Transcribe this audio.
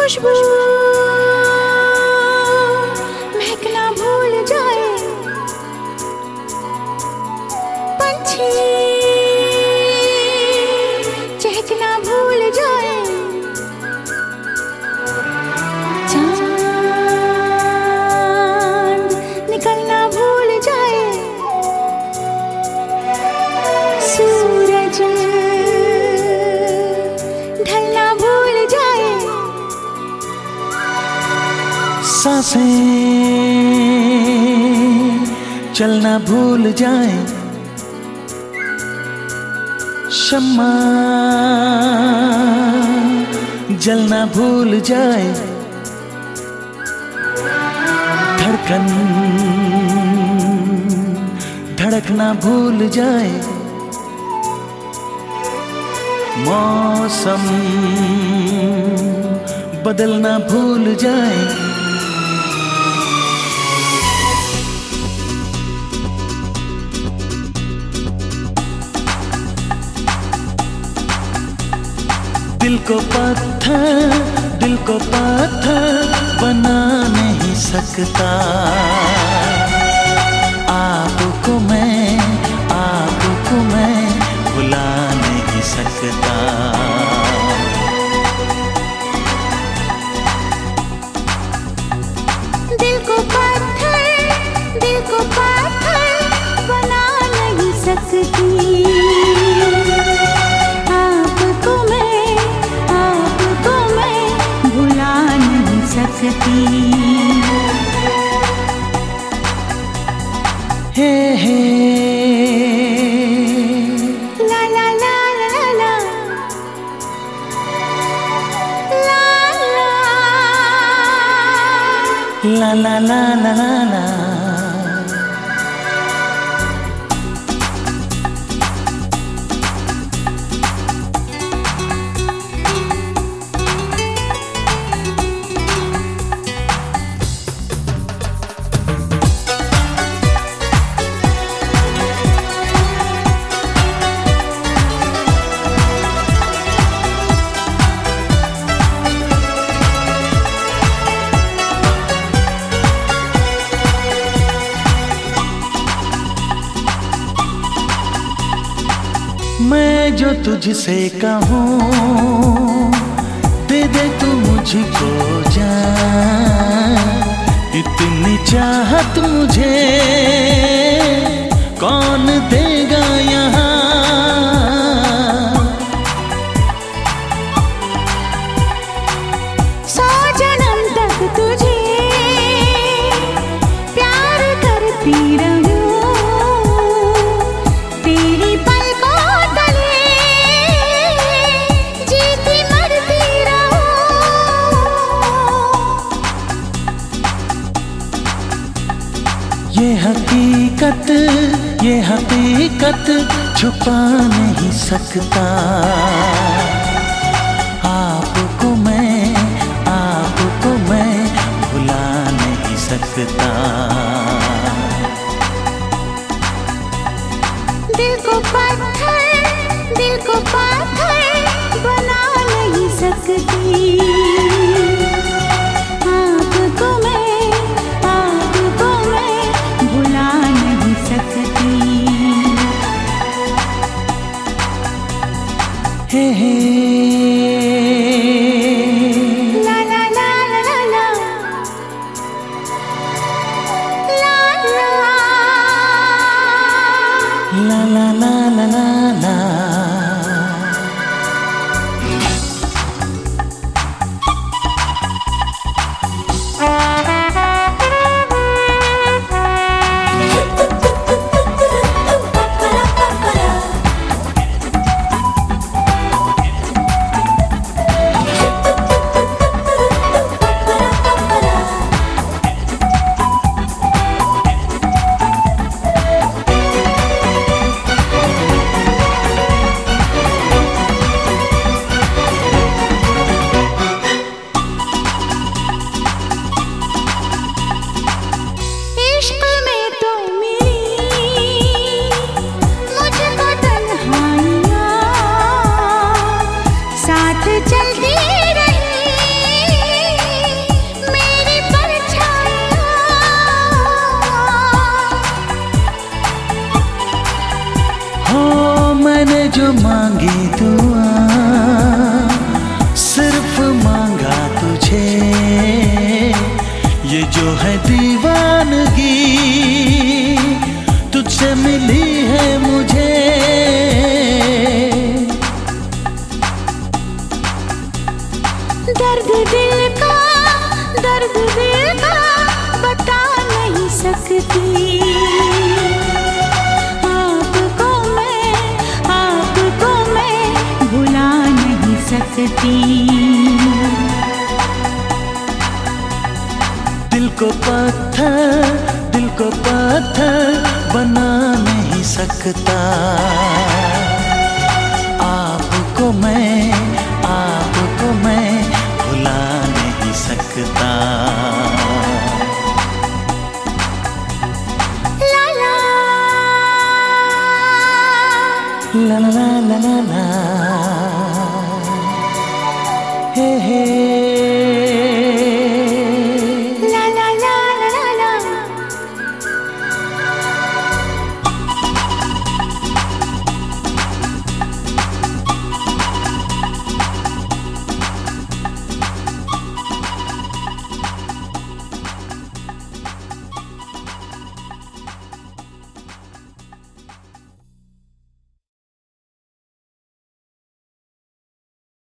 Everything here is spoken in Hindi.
खुशबू महकना भूल जाए, पंछी चहकना भूल जाए, चांद निकलना भूल जाए, सूरज ढलना भूल जाए, सांसें चलना भूल जाए, शम्मा जलना भूल जाए, धड़कन धड़कना भूल जाए, मौसम बदलना भूल जाए, दिल को पत्थर बना नहीं सकता, आपको मैं भुला नहीं सकता। दिल को पत्थर बना नहीं सकती, हे हे ला ला ला ला ला ला ला ला ला ला ला ला ला। मैं जो तुझसे कहूँ दे दे तू मुझको जान, इतनी चाहत मुझे कौन देगा यहाँ। सौ जन्म तक तुझे प्यार करती रहूं, तेरी ये हकीकत छुपा नहीं सकता, आपको मैं भुला नहीं सकता। दिल को पत्थर बना नहीं सकती, आपको मैं भुला नहीं सकती। हे हे ला ला ला ला ला ला ला ला ला ला ला ला। चलती रही मांगी दुआ, सिर्फ मांगा तुझे, ये जो है दीवानगी तुझसे मिली है मुझे। दर्द दिल का बता नहीं सकती, आपको मैं भुला नहीं सकती। दिल को पत्थर बना नहीं सकता, आपको मैं भुला नहीं सकता। ला ला ला ला ला ला ला, हे हे।